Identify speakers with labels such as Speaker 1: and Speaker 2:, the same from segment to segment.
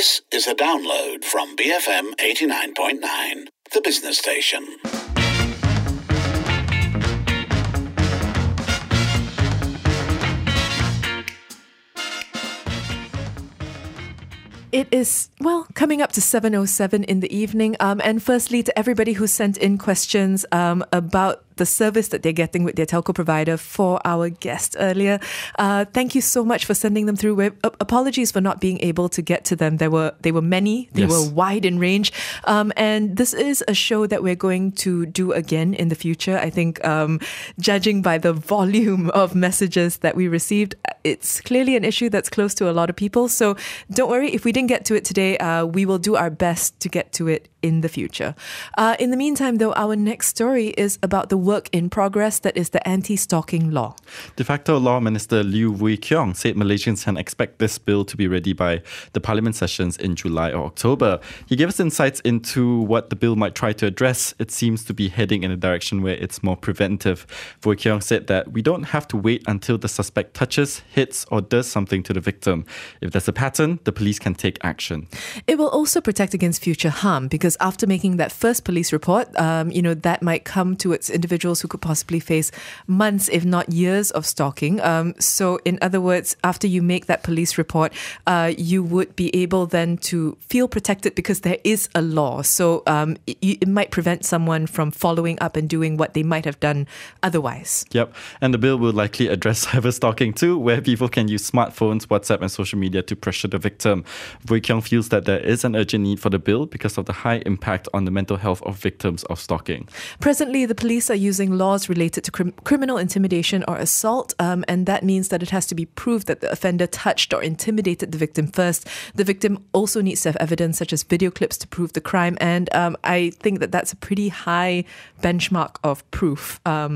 Speaker 1: This is a download from BFM 89.9, the business station.
Speaker 2: It is, coming up to 7:07 in the evening. And firstly, to everybody who sent in questions about the service that they're getting with their telco provider for our guest earlier. Thank you so much for sending them through. Apologies for not being able to get to them. They were many. They were wide in range. And this is a show that we're going to do again in the future. I think judging by the volume of messages that we received, it's clearly an issue that's close to a lot of people. So don't worry, if we didn't get to it today, we will do our best to get to it in the future. In the meantime, though, our next story is about the work in progress that is the anti-stalking law.
Speaker 3: De facto Law Minister Liew Wui Keong said Malaysians can expect this bill to be ready by the Parliament sessions in July or October. He gave us insights into what the bill might try to address. It seems to be heading in a direction where it's more preventive. Wui Keong said that we don't have to wait until the suspect touches, hits or does something to the victim. If there's a pattern, the police can take action.
Speaker 2: It will also protect against future harm because after making that first police report, that might come to its individuals who could possibly face months, if not years of stalking. So in other words, after you make that police report, you would be able then to feel protected because there is a law. So it might prevent someone from following up and doing what they might have done otherwise.
Speaker 3: Yep. And the bill will likely address cyber stalking too, where people can use smartphones, WhatsApp and social media to pressure the victim. Wui Keong feels that there is an urgent need for the bill because of the high impact on the mental health of victims of stalking.
Speaker 2: Presently, the police are using laws related to criminal intimidation or assault, and that means that it has to be proved that the offender touched or intimidated the victim first. The victim also needs to have evidence such as video clips to prove the crime, and I think that that's a pretty high benchmark of proof.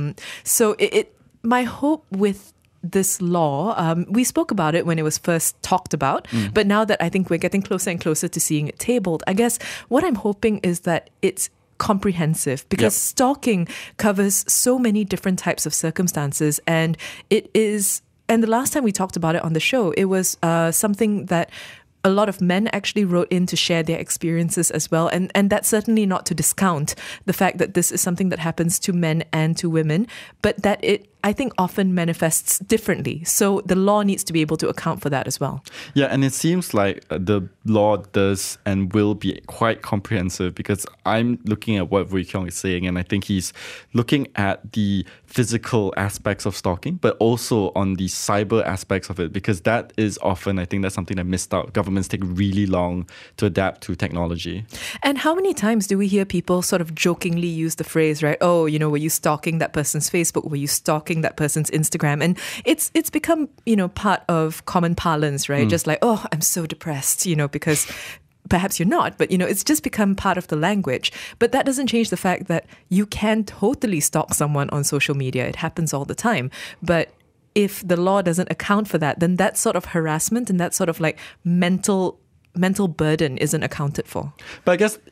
Speaker 2: So my hope with this law, we spoke about it when it was first talked about, but now that I think we're getting closer and closer to seeing it tabled, I guess what I'm hoping is that it's comprehensive because stalking covers so many different types of circumstances, and the last time we talked about it on the show, it was something that a lot of men actually wrote in to share their experiences as well. And that's certainly not to discount the fact that this is something that happens to men and to women, but that it, I think, often manifests differently. So the law needs to be able to account for that as well. Yeah,
Speaker 3: and it seems like the law does and will be quite comprehensive because I'm looking at what Wui Keong is saying, and I think he's looking at the physical aspects of stalking, but also on the cyber aspects of it, because that is often, I think that's something that missed out. Governments take really long to adapt to technology.
Speaker 2: And how many times do we hear people sort of jokingly use the phrase, right? Oh, were you stalking that person's Facebook? Were you stalking that person's Instagram? And it's become, part of common parlance, right? Just like, oh, I'm so depressed, because perhaps you're not, but it's just become part of the language. But that doesn't change the fact that you can totally stalk someone on social media. It happens all the time. But if the law doesn't account for that, then that sort of harassment and that sort of like mental burden isn't accounted for.
Speaker 3: But I guess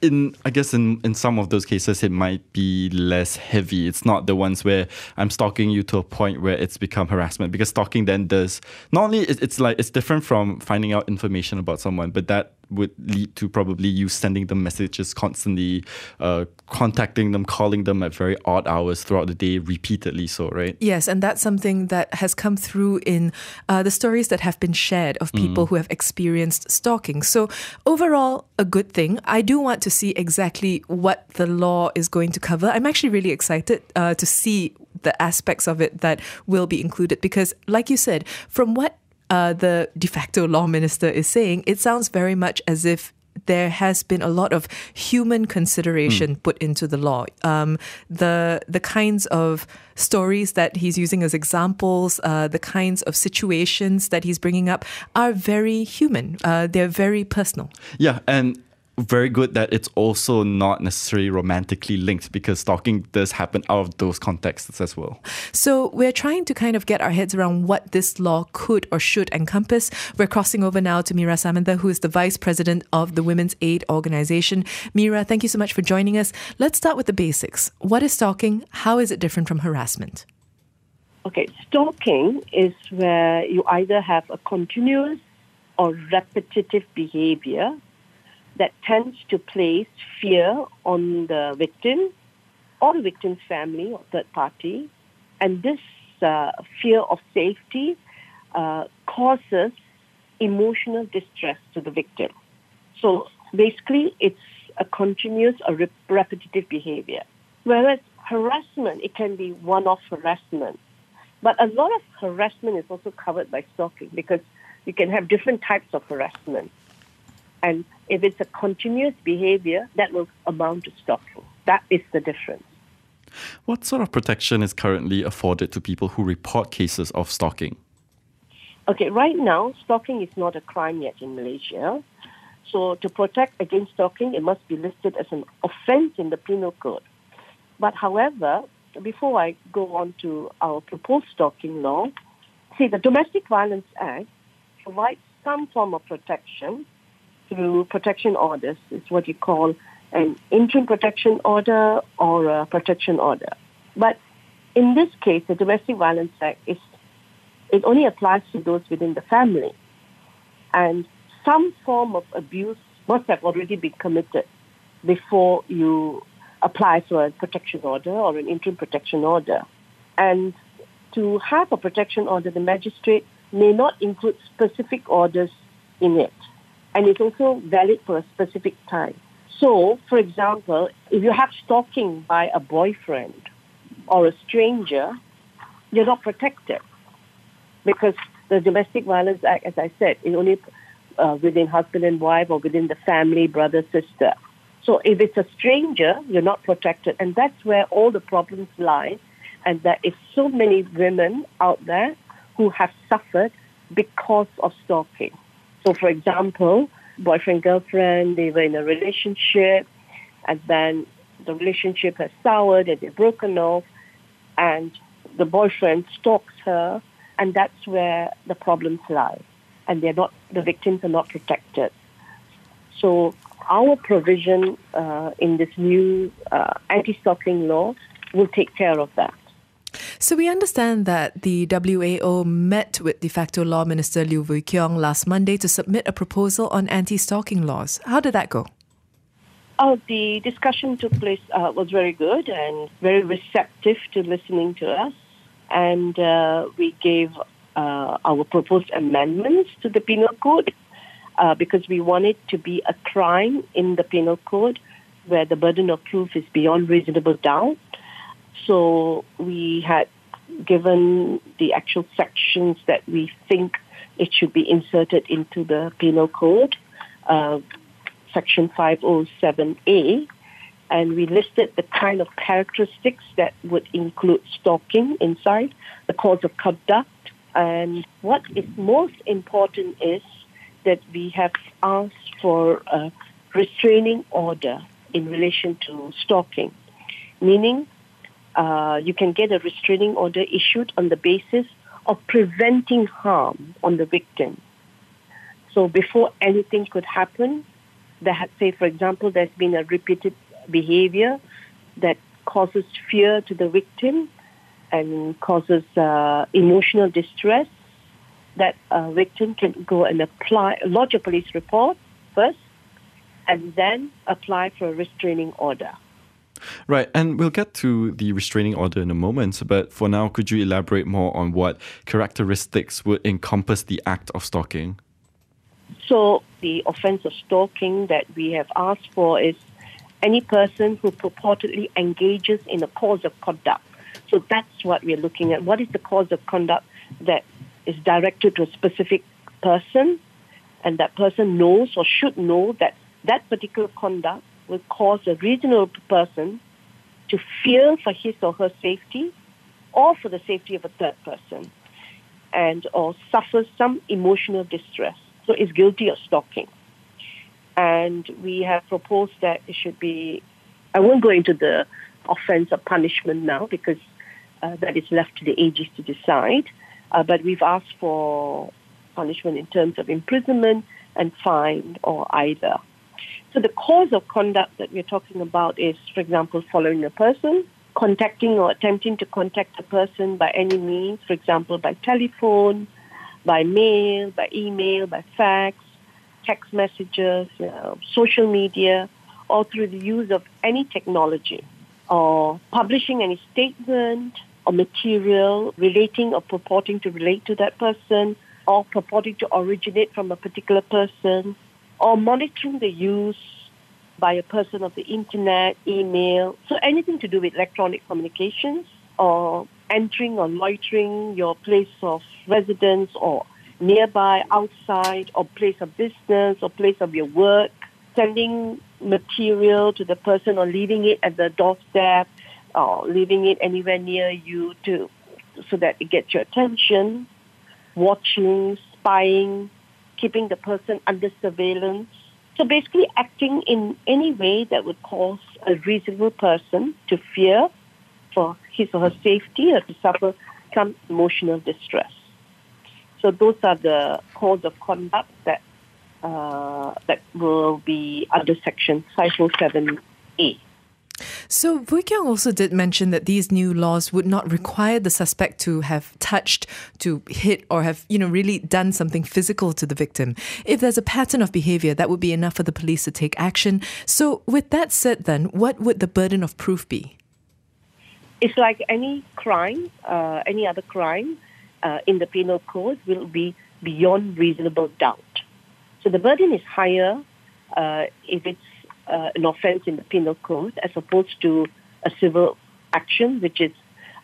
Speaker 3: in some of those cases it might be less heavy. It's not the ones where I'm stalking you to a point where it's become harassment, because stalking then does not only it's different from finding out information about someone, but that would lead to probably you sending them messages constantly, contacting them, calling them at very odd hours throughout the day, repeatedly so, right?
Speaker 2: Yes, and that's something that has come through in the stories that have been shared of people who have experienced stalking. So overall, a good thing. I do want to see exactly what the law is going to cover. I'm actually really excited to see the aspects of it that will be included because, like you said, from what the de facto law minister is saying, it sounds very much as if there has been a lot of human consideration put into the law. The kinds of stories that he's using as examples, the kinds of situations that he's bringing up are very human. They're very personal.
Speaker 3: Yeah, and very good that it's also not necessarily romantically linked, because stalking does happen out of those contexts as well.
Speaker 2: So we're trying to kind of get our heads around what this law could or should encompass. We're crossing over now to Mira Samantha, who is the Vice President of the Women's Aid Organization. Mira, thank you so much for joining us. Let's start with the basics. What is stalking? How is it different from harassment?
Speaker 4: Okay, stalking is where you either have a continuous or repetitive behavior that tends to place fear on the victim or the victim's family or third party. And this fear of safety causes emotional distress to the victim. So basically, it's a continuous or repetitive behavior. Whereas harassment, it can be one-off harassment. But a lot of harassment is also covered by stalking because you can have different types of harassment. And if it's a continuous behavior, that will amount to stalking. That is the difference.
Speaker 3: What sort of protection is currently afforded to people who report cases of stalking?
Speaker 4: Okay, right now, stalking is not a crime yet in Malaysia. So to protect against stalking, it must be listed as an offence in the penal code. But however, before I go on to our proposed stalking law, see, the Domestic Violence Act provides some form of protection through protection orders. It's what you call an interim protection order or a protection order. But in this case, the Domestic Violence Act it only applies to those within the family. And some form of abuse must have already been committed before you apply for a protection order or an interim protection order. And to have a protection order, the magistrate may not include specific orders in it. And it's also valid for a specific time. So, for example, if you have stalking by a boyfriend or a stranger, you're not protected because the Domestic Violence Act, as I said, is only within husband and wife or within the family, brother, sister. So if it's a stranger, you're not protected. And that's where all the problems lie. And there is so many women out there who have suffered because of stalking. So, for example, boyfriend, girlfriend, they were in a relationship, and then the relationship has soured and they've broken off, and the boyfriend stalks her, and that's where the problems lie. And the victims are not protected. So our provision in this new anti-stalking law will take care of that.
Speaker 2: So we understand that the WAO met with de facto Law Minister Liew Vui Keong last Monday to submit a proposal on anti-stalking laws. How did that go?
Speaker 4: The discussion took place, was very good and very receptive to listening to us. And we gave our proposed amendments to the penal code because we want it to be a crime in the penal code where the burden of proof is beyond reasonable doubt. So we had given the actual sections that we think it should be inserted into the penal code, section 507A, and we listed the kind of characteristics that would include stalking inside, the cause of conduct, and what is most important is that we have asked for a restraining order in relation to stalking, meaning you can get a restraining order issued on the basis of preventing harm on the victim. So before anything could happen, say, for example, there's been a repeated behavior that causes fear to the victim and causes emotional distress, that a victim can go and lodge a police report first, and then apply for a restraining order.
Speaker 3: Right, and we'll get to the restraining order in a moment, but for now, could you elaborate more on what characteristics would encompass the act of stalking?
Speaker 4: So the offence of stalking that we have asked for is any person who purportedly engages in a cause of conduct. So that's what we're looking at. What is the cause of conduct that is directed to a specific person, and that person knows or should know that that particular conduct will cause a reasonable person to fear for his or her safety or for the safety of a third person, and or suffer some emotional distress. So is guilty of stalking. And we have proposed that it should be, I won't go into the offence of punishment now because that is left to the AGs to decide, but we've asked for punishment in terms of imprisonment and fine or either. So the cause of conduct that we're talking about is, for example, following a person, contacting or attempting to contact a person by any means, for example, by telephone, by mail, by email, by fax, text messages, social media, or through the use of any technology, or publishing any statement or material relating or purporting to relate to that person, or purporting to originate from a particular person, or monitoring the use by a person of the internet, email, so anything to do with electronic communications, or entering or loitering your place of residence or nearby, outside, or place of business or place of your work, sending material to the person or leaving it at the doorstep or leaving it anywhere near you so that it gets your attention, watching, spying, keeping the person under surveillance. So basically acting in any way that would cause a reasonable person to fear for his or her safety or to suffer some emotional distress. So those are the codes of conduct that will be under Section 507A.
Speaker 2: So Wee Kiong also did mention that these new laws would not require the suspect to have touched, to hit, or have, really done something physical to the victim. If there's a pattern of behaviour, that would be enough for the police to take action. So with that said then, what would the burden of proof be?
Speaker 4: It's like any crime, any other crime in the penal code will be beyond reasonable doubt. So the burden is higher if it's an offence in the penal code as opposed to a civil action, which is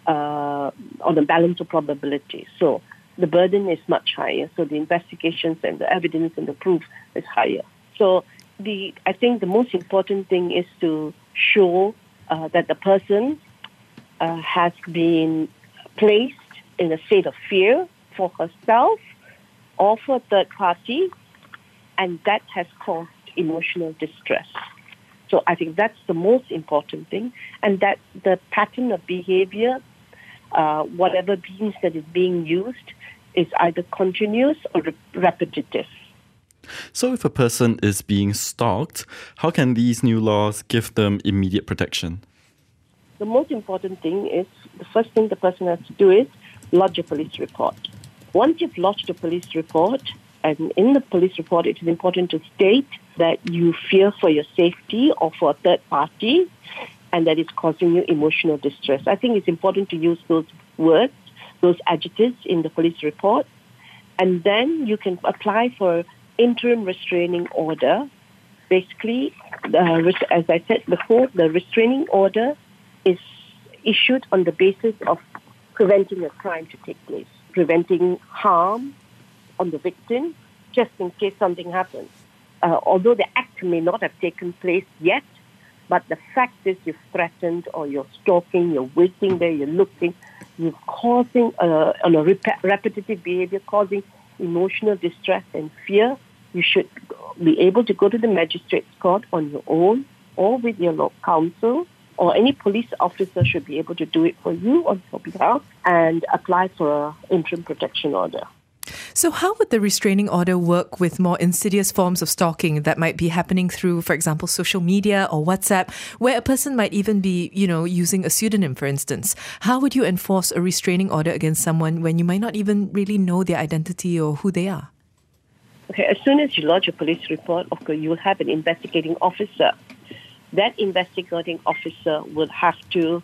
Speaker 4: on a balance of probability. So the burden is much higher. So the investigations and the evidence and the proof is higher. So I think the most important thing is to show that the person has been placed in a state of fear for herself or for a third party, and that has caused emotional distress. So I think that's the most important thing, and that the pattern of behavior, whatever means that is being used, is either continuous or repetitive.
Speaker 3: So if a person is being stalked, how can these new laws give them immediate protection?
Speaker 4: The most important thing is, the first thing the person has to do is lodge a police report. Once you've lodged a police report, and in the police report it is important to state that you fear for your safety or for a third party and that it's causing you emotional distress. I think it's important to use those words, those adjectives in the police report, and then you can apply for interim restraining order. Basically, as I said before, the restraining order is issued on the basis of preventing a crime to take place, preventing harm on the victim, just in case something happens. Although the act may not have taken place yet, but the fact is you've threatened or you're stalking, you're waiting there, you're looking, you're causing on a repetitive behavior, causing emotional distress and fear, you should be able to go to the magistrate's court on your own or with your local counsel, or any police officer should be able to do it for you on your behalf and apply for an interim protection order.
Speaker 2: So how would the restraining order work with more insidious forms of stalking that might be happening through, for example, social media or WhatsApp, where a person might even be, using a pseudonym, for instance? How would you enforce a restraining order against someone when you might not even really know their identity or who they are?
Speaker 4: Okay, as soon as you lodge a police report, of course, you will have an investigating officer. That investigating officer will have to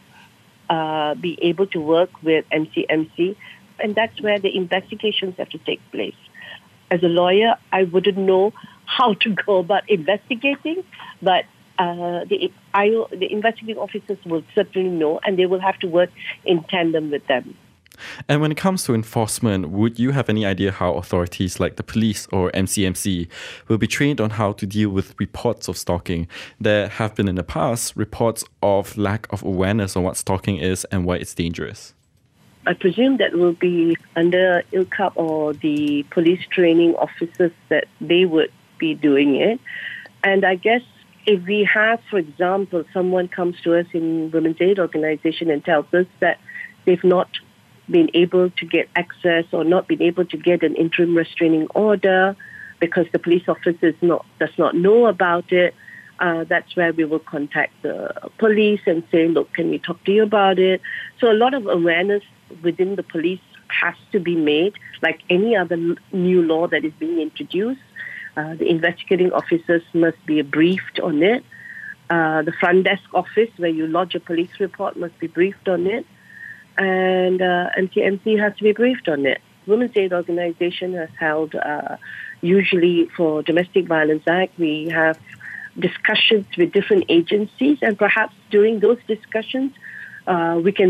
Speaker 4: be able to work with MCMC, and that's where the investigations have to take place. As a lawyer, I wouldn't know how to go about investigating, but the investigating officers will certainly know, and they will have to work in tandem with them.
Speaker 3: And when it comes to enforcement, would you have any idea how authorities like the police or MCMC will be trained on how to deal with reports of stalking? There have been in the past reports of lack of awareness on what stalking is and why it's dangerous.
Speaker 4: I presume that will be under ILCAP or the police training officers that they would be doing it. And I guess if we have, for example, someone comes to us in Women's Aid Organization and tells us that they've not been able to get access or not been able to get an interim restraining order because the police officer does not know about it, that's where we will contact the police and say, look, can we talk to you about it? So a lot of awareness within the police has to be made, like any other new law that is being introduced. The investigating officers must be briefed on it. The front desk office, where you lodge a police report, must be briefed on it. And NCMC has to be briefed on it. Women's Aid Organization has held, usually for Domestic Violence Act, we have discussions with different agencies, and perhaps during those discussions, we can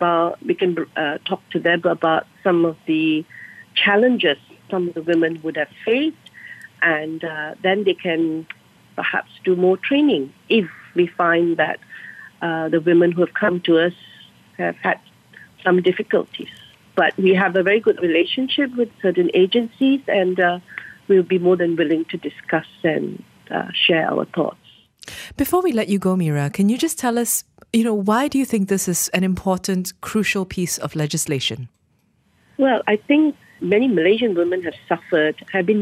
Speaker 4: talk to them about some of the challenges some of the women would have faced, and then they can perhaps do more training if we find that the women who have come to us have had some difficulties. But we have a very good relationship with certain agencies, and we'll be more than willing to discuss and share our thoughts.
Speaker 2: Before we let you go, Mira, can you just tell us, why do you think this is an important, crucial piece of legislation?
Speaker 4: Well, I think many Malaysian women have suffered,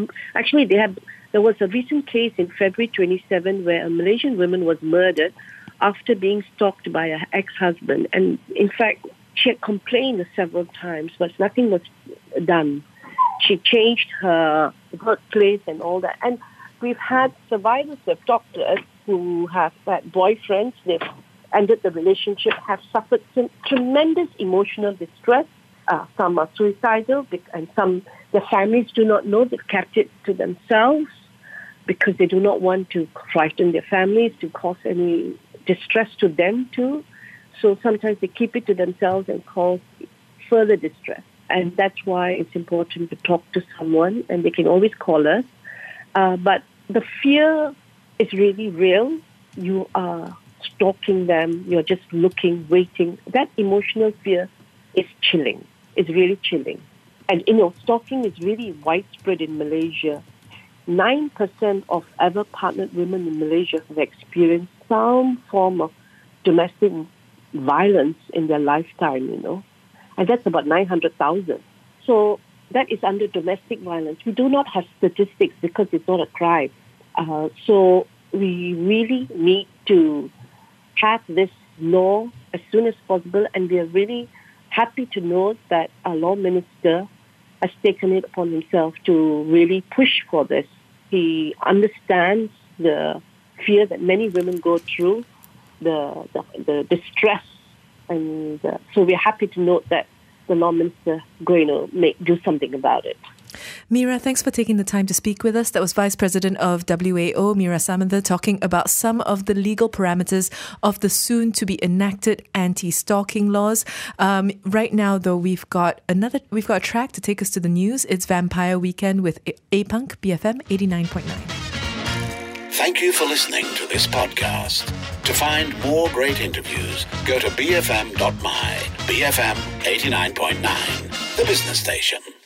Speaker 4: there was a recent case in February 27 where a Malaysian woman was murdered after being stalked by her ex-husband. And in fact, she had complained several times, but nothing was done. She changed her workplace and all that. And we've had survivors who have talked to us who have had boyfriends, they've ended the relationship, have suffered some tremendous emotional distress. Some are suicidal, and some, their families do not know, they've kept it to themselves because they do not want to frighten their families, to cause any distress to them too. So sometimes they keep it to themselves and cause further distress. And that's why it's important to talk to someone, and they can always call us. But the fear is really real. You are stalking them, you're just looking, waiting. That emotional fear is chilling. It's really chilling. And, stalking is really widespread in Malaysia. 9% of ever partnered women in Malaysia have experienced some form of domestic violence in their lifetime, And that's about 900,000. So that is under domestic violence. We do not have statistics because it's not a crime. So we really need to have this law as soon as possible, and we are really happy to know that our law minister has taken it upon himself to really push for this. He understands the fear that many women go through, the distress, and so we're happy to note that the law minister is going to do something about it.
Speaker 2: Mira, thanks for taking the time to speak with us. That was Vice President of WAO, Mira Samantha, talking about some of the legal parameters of the soon-to-be enacted anti-stalking laws. Right now, though, we've got a track to take us to the news. It's Vampire Weekend with A-Punk, BFM 89.9.
Speaker 1: Thank you for listening to this podcast. To find more great interviews, go to bfm.my, BFM 89.9, the business station.